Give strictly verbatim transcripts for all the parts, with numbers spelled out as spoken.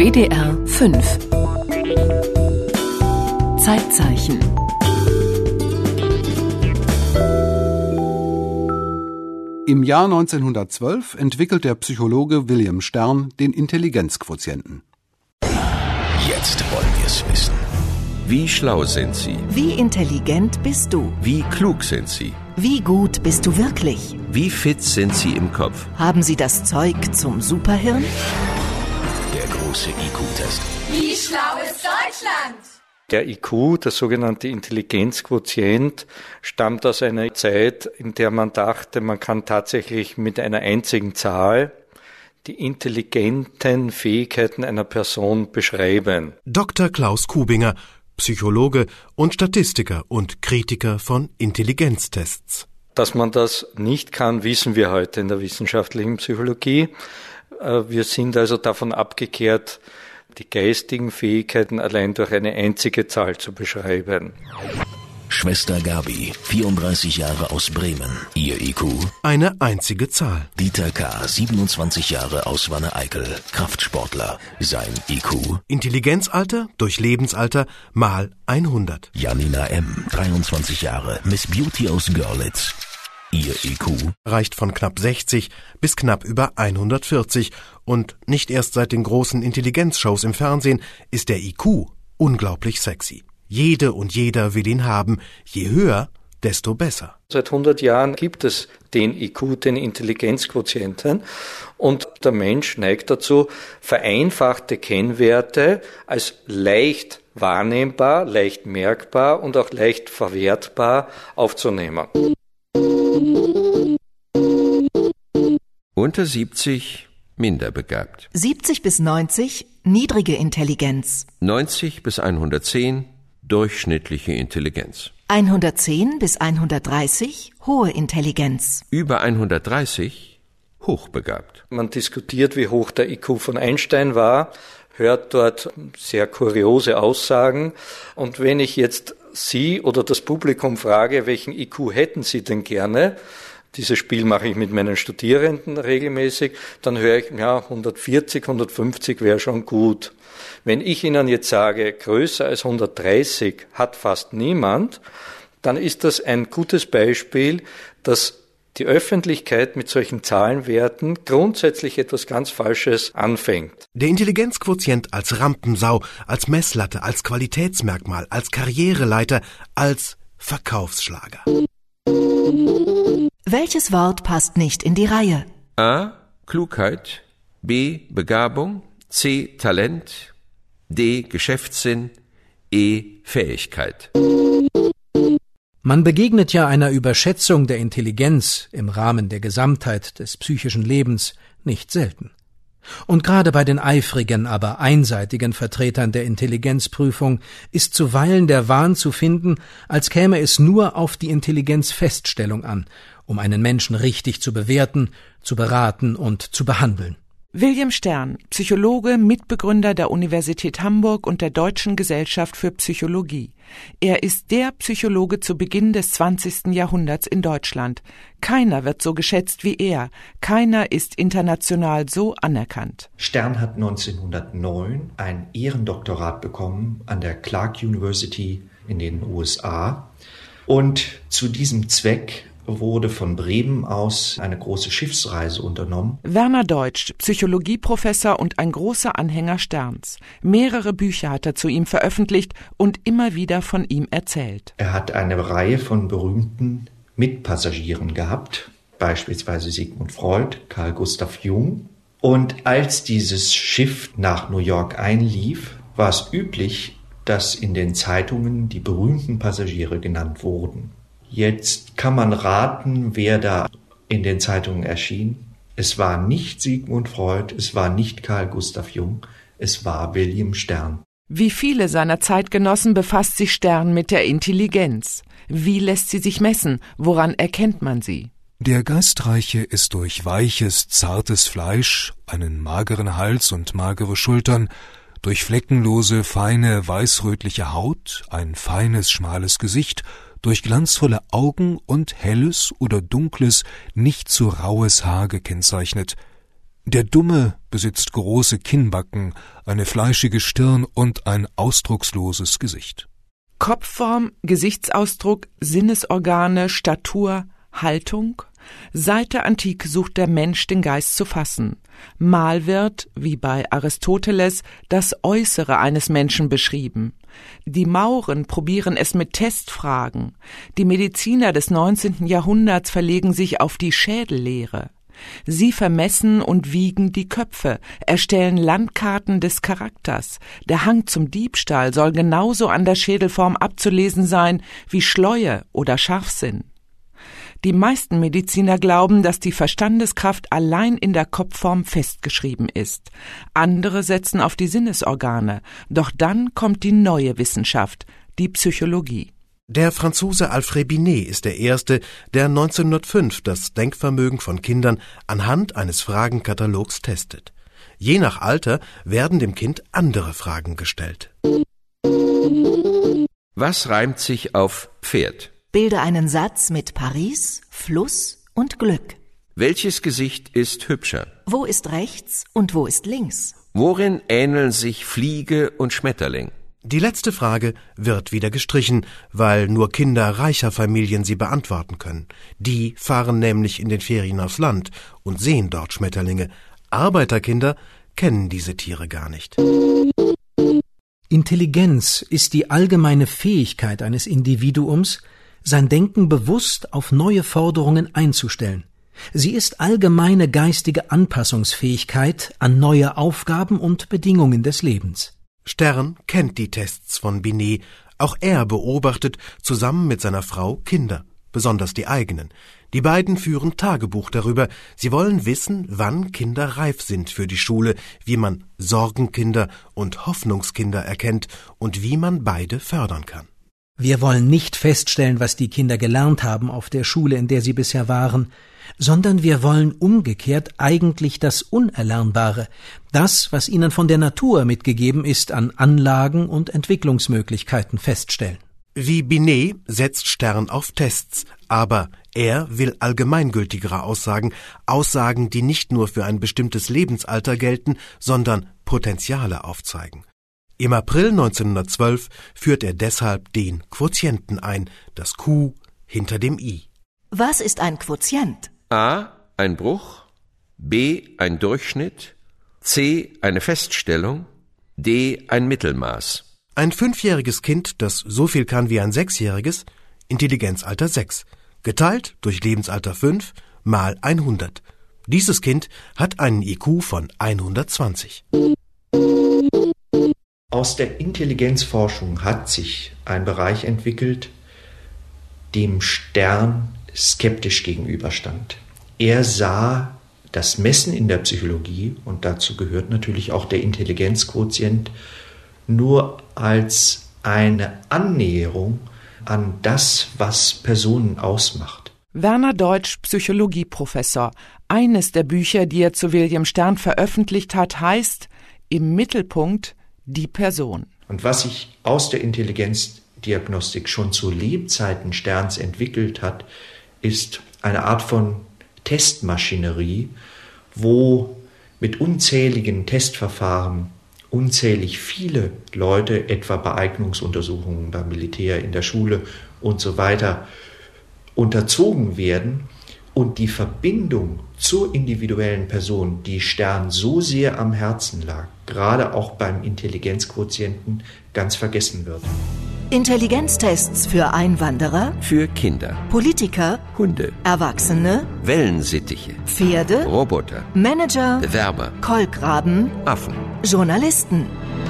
W D R fünf. Zeitzeichen. Im Jahr neunzehnhundertzwölf entwickelt der Psychologe William Stern den Intelligenzquotienten. Jetzt wollen wir es wissen. Wie schlau sind Sie? Wie intelligent bist du? Wie klug sind Sie? Wie gut bist du wirklich? Wie fit sind Sie im Kopf? Haben Sie das Zeug zum Superhirn? Der große I Q-Test. Wie schlau ist Deutschland? Der I Q, der sogenannte Intelligenzquotient, stammt aus einer Zeit, in der man dachte, man kann tatsächlich mit einer einzigen Zahl die intelligenten Fähigkeiten einer Person beschreiben. Doktor Klaus Kubinger, Psychologe und Statistiker und Kritiker von Intelligenztests. Dass man das nicht kann, wissen wir heute in der wissenschaftlichen Psychologie. Wir sind also davon abgekehrt, die geistigen Fähigkeiten allein durch eine einzige Zahl zu beschreiben. Schwester Gabi, vierunddreißig Jahre aus Bremen. Ihr I Q? Eine einzige Zahl. Dieter K., siebenundzwanzig Jahre aus Wanne-Eickel. Kraftsportler. Sein I Q? Intelligenzalter durch Lebensalter mal hundert. Janina M., dreiundzwanzig Jahre, Miss Beauty aus Görlitz. Ihr I Q? Reicht von knapp sechzig bis knapp über hundertvierzig. Und nicht erst seit den großen Intelligenzshows im Fernsehen ist der I Q unglaublich sexy. Jede und jeder will ihn haben. Je höher, desto besser. Seit hundert Jahren gibt es den I Q, den Intelligenzquotienten. Und der Mensch neigt dazu, vereinfachte Kennwerte als leicht wahrnehmbar, leicht merkbar und auch leicht verwertbar aufzunehmen. Unter siebzig minderbegabt. siebzig bis neunzig niedrige Intelligenz. neunzig bis hundertzehn durchschnittliche Intelligenz. hundertzehn bis hundertdreißig hohe Intelligenz. Über hundertdreißig hochbegabt. Man diskutiert, wie hoch der I Q von Einstein war, hört dort sehr kuriose Aussagen. Und wenn ich jetzt Sie oder das Publikum frage, welchen I Q hätten Sie denn gerne? Dieses Spiel mache ich mit meinen Studierenden regelmäßig. Dann höre ich, ja, hundertvierzig, hundertfünfzig wäre schon gut. Wenn ich Ihnen jetzt sage, größer als hundertdreißig hat fast niemand, dann ist das ein gutes Beispiel, dass die Öffentlichkeit mit solchen Zahlenwerten grundsätzlich etwas ganz Falsches anfängt. Der Intelligenzquotient als Rampensau, als Messlatte, als Qualitätsmerkmal, als Karriereleiter, als Verkaufsschlager. Welches Wort passt nicht in die Reihe? A. Klugheit. B. Begabung. C. Talent. D. Geschäftssinn. E. Fähigkeit. Man begegnet ja einer Überschätzung der Intelligenz im Rahmen der Gesamtheit des psychischen Lebens nicht selten. Und gerade bei den eifrigen, aber einseitigen Vertretern der Intelligenzprüfung ist zuweilen der Wahn zu finden, als käme es nur auf die Intelligenzfeststellung an, um einen Menschen richtig zu bewerten, zu beraten und zu behandeln. William Stern, Psychologe, Mitbegründer der Universität Hamburg und der Deutschen Gesellschaft für Psychologie. Er ist der Psychologe zu Beginn des zwanzigsten Jahrhunderts in Deutschland. Keiner wird so geschätzt wie er. Keiner ist international so anerkannt. Stern hat neunzehnhundertneun ein Ehrendoktorat bekommen an der Clark University in den U S A. Und zu diesem Zweck wurde von Bremen aus eine große Schiffsreise unternommen. Werner Deutsch, Psychologieprofessor und ein großer Anhänger Sterns. Mehrere Bücher hat er zu ihm veröffentlicht und immer wieder von ihm erzählt. Er hat eine Reihe von berühmten Mitpassagieren gehabt, beispielsweise Sigmund Freud, Carl Gustav Jung. Und als dieses Schiff nach New York einlief, war es üblich, dass in den Zeitungen die berühmten Passagiere genannt wurden. Jetzt kann man raten, wer da in den Zeitungen erschien. Es war nicht Sigmund Freud, es war nicht Carl Gustav Jung, es war William Stern. Wie viele seiner Zeitgenossen befasst sich Stern mit der Intelligenz. Wie lässt sie sich messen? Woran erkennt man sie? Der Geistreiche ist durch weiches, zartes Fleisch, einen mageren Hals und magere Schultern, durch fleckenlose, feine, weißrötliche Haut, ein feines, schmales Gesicht, durch glanzvolle Augen und helles oder dunkles, nicht zu raues Haar gekennzeichnet. Der Dumme besitzt große Kinnbacken, eine fleischige Stirn und ein ausdrucksloses Gesicht. Kopfform, Gesichtsausdruck, Sinnesorgane, Statur, Haltung. Seit der Antike sucht der Mensch den Geist zu fassen. Mal wird, wie bei Aristoteles, das Äußere eines Menschen beschrieben. Die Mauren probieren es mit Testfragen. Die Mediziner des neunzehnten Jahrhunderts verlegen sich auf die Schädellehre. Sie vermessen und wiegen die Köpfe, erstellen Landkarten des Charakters. Der Hang zum Diebstahl soll genauso an der Schädelform abzulesen sein wie Schleue oder Scharfsinn. Die meisten Mediziner glauben, dass die Verstandeskraft allein in der Kopfform festgeschrieben ist. Andere setzen auf die Sinnesorgane. Doch dann kommt die neue Wissenschaft, die Psychologie. Der Franzose Alfred Binet ist der Erste, der neunzehnhundertfünf das Denkvermögen von Kindern anhand eines Fragenkatalogs testet. Je nach Alter werden dem Kind andere Fragen gestellt. Was reimt sich auf Pferd? Bilde einen Satz mit Paris, Fluss und Glück. Welches Gesicht ist hübscher? Wo ist rechts und wo ist links? Worin ähneln sich Fliege und Schmetterling? Die letzte Frage wird wieder gestrichen, weil nur Kinder reicher Familien sie beantworten können. Die fahren nämlich in den Ferien aufs Land und sehen dort Schmetterlinge. Arbeiterkinder kennen diese Tiere gar nicht. Intelligenz ist die allgemeine Fähigkeit eines Individuums, sein Denken bewusst auf neue Forderungen einzustellen. Sie ist allgemeine geistige Anpassungsfähigkeit an neue Aufgaben und Bedingungen des Lebens. Stern kennt die Tests von Binet. Auch er beobachtet zusammen mit seiner Frau Kinder, besonders die eigenen. Die beiden führen Tagebuch darüber. Sie wollen wissen, wann Kinder reif sind für die Schule, wie man Sorgenkinder und Hoffnungskinder erkennt und wie man beide fördern kann. Wir wollen nicht feststellen, was die Kinder gelernt haben auf der Schule, in der sie bisher waren, sondern wir wollen umgekehrt eigentlich das Unerlernbare, das, was ihnen von der Natur mitgegeben ist, an Anlagen und Entwicklungsmöglichkeiten feststellen. Wie Binet setzt Stern auf Tests, aber er will allgemeingültigere Aussagen, Aussagen, die nicht nur für ein bestimmtes Lebensalter gelten, sondern Potenziale aufzeigen. Im April neunzehnhundertzwölf führt er deshalb den Quotienten ein, das Q hinter dem I. Was ist ein Quotient? A. Ein Bruch, B. ein Durchschnitt, C. eine Feststellung, D. ein Mittelmaß. Ein fünfjähriges Kind, das so viel kann wie ein sechsjähriges, Intelligenzalter sechs, geteilt durch Lebensalter fünf mal hundert. Dieses Kind hat einen I Q von hundertzwanzig. Aus der Intelligenzforschung hat sich ein Bereich entwickelt, dem Stern skeptisch gegenüberstand. Er sah das Messen in der Psychologie, und dazu gehört natürlich auch der Intelligenzquotient, nur als eine Annäherung an das, was Personen ausmacht. Werner Deutsch, Psychologieprofessor. Eines der Bücher, die er zu William Stern veröffentlicht hat, heißt Im Mittelpunkt die Person. Und was sich aus der Intelligenzdiagnostik schon zu Lebzeiten Sterns entwickelt hat, ist eine Art von Testmaschinerie, wo mit unzähligen Testverfahren unzählig viele Leute, etwa bei Eignungsuntersuchungen beim Militär, in der Schule und so weiter, unterzogen werden und die Verbindung zur individuellen Person, die Stern so sehr am Herzen lag, gerade auch beim Intelligenzquotienten, ganz vergessen wird. Intelligenztests für Einwanderer, Für Kinder, Politiker, Hunde, Erwachsene, Wellensittiche, Pferde, Roboter, Manager, Bewerber, Kolkraben, Affen. Journalisten.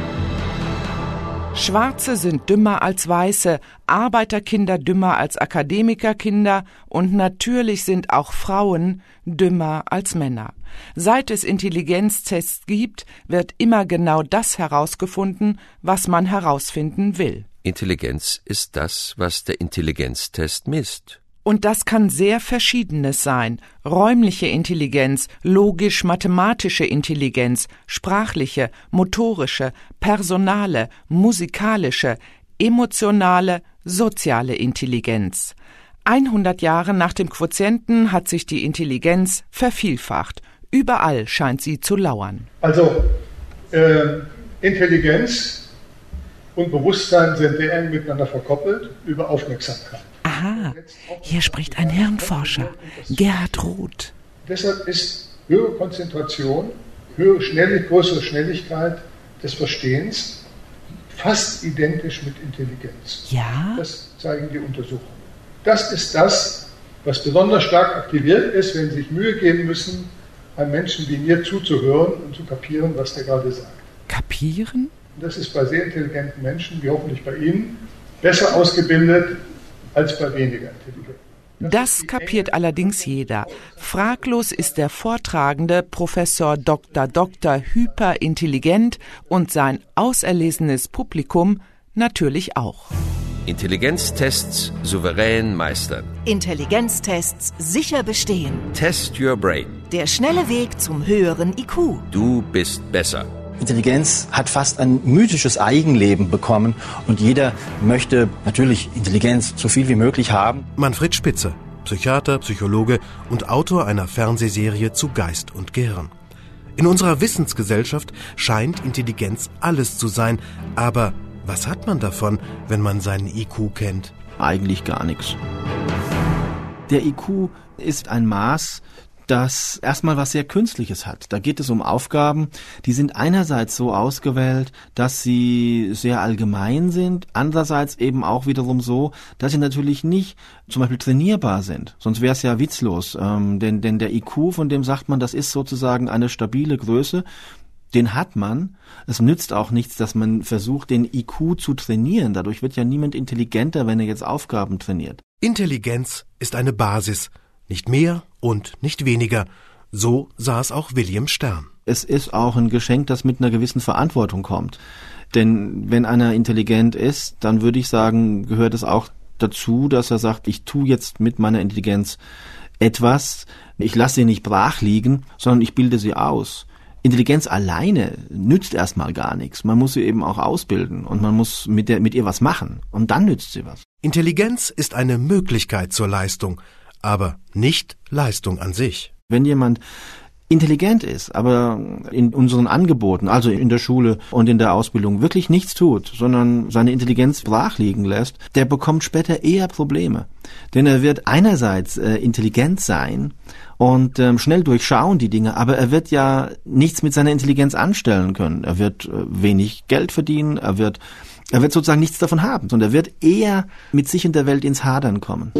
Schwarze sind dümmer als Weiße, Arbeiterkinder dümmer als Akademikerkinder und natürlich sind auch Frauen dümmer als Männer. Seit es Intelligenztests gibt, wird immer genau das herausgefunden, was man herausfinden will. Intelligenz ist das, was der Intelligenztest misst. Und das kann sehr Verschiedenes sein. Räumliche Intelligenz, logisch-mathematische Intelligenz, sprachliche, motorische, personale, musikalische, emotionale, soziale Intelligenz. hundert Jahre nach dem Quotienten hat sich die Intelligenz vervielfacht. Überall scheint sie zu lauern. Also äh, Intelligenz und Bewusstsein sind sehr eng miteinander verkoppelt über Aufmerksamkeit. Aha, hier spricht ein Hirnforscher, Gerhard Roth. Deshalb ist höhere Konzentration, höhere Schnelligkeit, größere Schnelligkeit des Verstehens fast identisch mit Intelligenz. Ja? Das zeigen die Untersuchungen. Das ist das, was besonders stark aktiviert ist, wenn Sie sich Mühe geben müssen, einem Menschen wie mir zuzuhören und zu kapieren, was der gerade sagt. Kapieren? Das ist bei sehr intelligenten Menschen, wie hoffentlich bei Ihnen, besser ausgebildet als bei weniger intelligenten. Das kapiert allerdings jeder. Fraglos ist der Vortragende Professor Doktor Doktor hyperintelligent und sein auserlesenes Publikum natürlich auch. Intelligenztests souverän meistern. Intelligenztests sicher bestehen. Test your brain. Der schnelle Weg zum höheren I Q. Du bist besser. Intelligenz hat fast ein mythisches Eigenleben bekommen und jeder möchte natürlich Intelligenz so viel wie möglich haben. Manfred Spitzer, Psychiater, Psychologe und Autor einer Fernsehserie zu Geist und Gehirn. In unserer Wissensgesellschaft scheint Intelligenz alles zu sein, aber was hat man davon, wenn man seinen I Q kennt? Eigentlich gar nichts. Der I Q ist ein Maß, das erstmal was sehr Künstliches hat. Da geht es um Aufgaben, die sind einerseits so ausgewählt, dass sie sehr allgemein sind, andererseits eben auch wiederum so, dass sie natürlich nicht zum Beispiel trainierbar sind. Sonst wäre es ja witzlos. Ähm, denn, denn der I Q, von dem sagt man, das ist sozusagen eine stabile Größe. Den hat man. Es nützt auch nichts, dass man versucht, den I Q zu trainieren. Dadurch wird ja niemand intelligenter, wenn er jetzt Aufgaben trainiert. Intelligenz ist eine Basis. Nicht mehr und nicht weniger. So sah es auch William Stern. Es ist auch ein Geschenk, das mit einer gewissen Verantwortung kommt. Denn wenn einer intelligent ist, dann würde ich sagen, gehört es auch dazu, dass er sagt, ich tue jetzt mit meiner Intelligenz etwas, ich lasse sie nicht brach liegen, sondern ich bilde sie aus. Intelligenz alleine nützt erstmal gar nichts. Man muss sie eben auch ausbilden und man muss mit, der, mit ihr was machen. Und dann nützt sie was. Intelligenz ist eine Möglichkeit zur Leistung, aber nicht Leistung an sich. Wenn jemand intelligent ist, aber in unseren Angeboten, also in der Schule und in der Ausbildung, wirklich nichts tut, sondern seine Intelligenz brach liegen lässt, der bekommt später eher Probleme. Denn er wird einerseits äh, intelligent sein und ähm, schnell durchschauen die Dinge, aber er wird ja nichts mit seiner Intelligenz anstellen können. Er wird äh, wenig Geld verdienen, er wird, er wird sozusagen nichts davon haben, sondern er wird eher mit sich und der Welt ins Hadern kommen.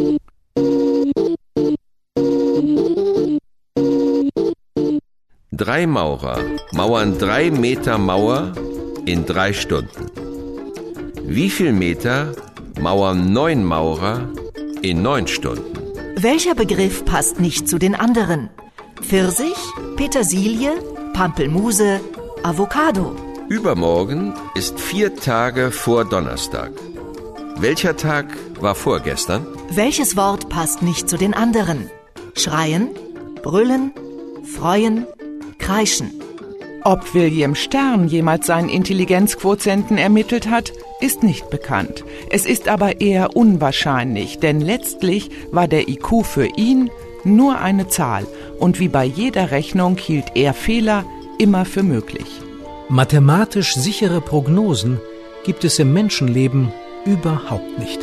Drei Maurer mauern drei Meter Mauer in drei Stunden. Wie viel Meter mauern neun Maurer in neun Stunden? Welcher Begriff passt nicht zu den anderen? Pfirsich, Petersilie, Pampelmuse, Avocado. Übermorgen ist vier Tage vor Donnerstag. Welcher Tag war vorgestern? Welches Wort passt nicht zu den anderen? Schreien, brüllen, freuen, kreischen. Ob William Stern jemals seinen Intelligenzquotienten ermittelt hat, ist nicht bekannt. Es ist aber eher unwahrscheinlich, denn letztlich war der I Q für ihn nur eine Zahl und wie bei jeder Rechnung hielt er Fehler immer für möglich. Mathematisch sichere Prognosen gibt es im Menschenleben überhaupt nicht.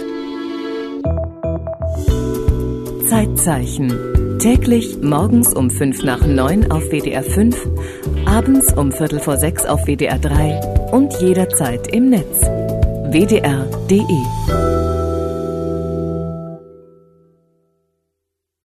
Zeitzeichen. Täglich morgens um fünf nach neun auf W D R fünf, abends um viertel vor sechs auf W D R drei und jederzeit im Netz. W D R punkt de